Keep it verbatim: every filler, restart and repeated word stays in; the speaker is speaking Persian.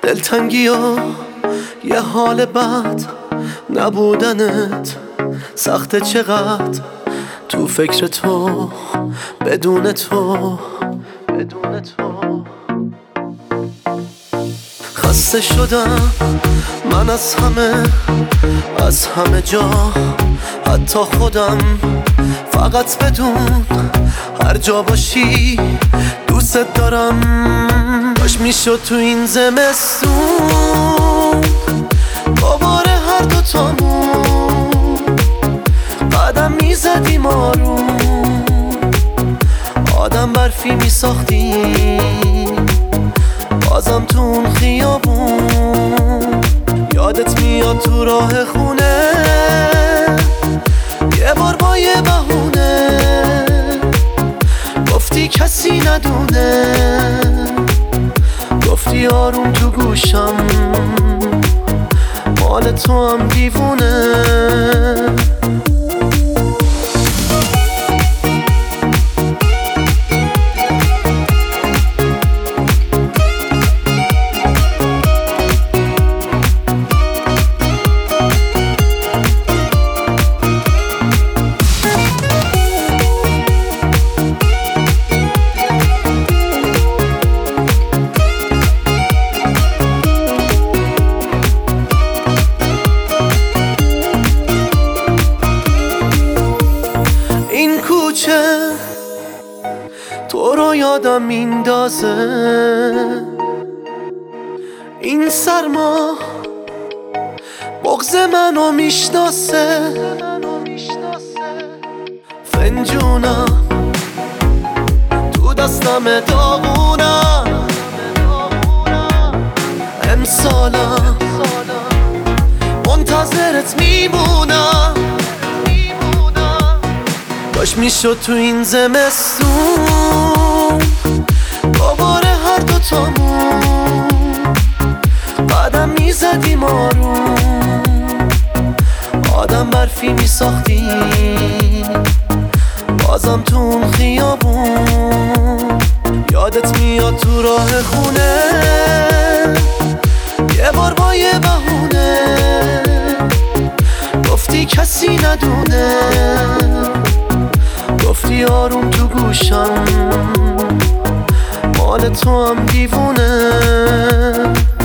دلتنگی و یه حال بد نبودنت سخته چقدر تو فکر تو بدون تو بدون تو خسته شدم من از همه از همه جا حتی خودم فقط بدون هر جا باشی دوست دارم باش میشد تو این زمستون دوباره هر دوتامون قدم میزدیم آروم آدم برفی میساختیم بازم تو اون خیابون یادت میاد تو راه خونه یه بار با یه بهونه گفتی کسی ندونه گفتی آروم تو گوشم مال تو هم دیوونه این کوچه تو رو یادم میندازه این سرما بغض منو میشناسه فنجونم تو دستم داغونم امسالم منتظرت میمونم باش میشد تو این زمستون دوباره هر دوتامون قدم میزدیم آروم آدم برفی میساختیم بازم تو اون خیابون یادت میاد تو راه خونه یه بار با یه بهونه گفتی کسی ندونه گفتی آروم تو گوشم مال تو هم دیوونه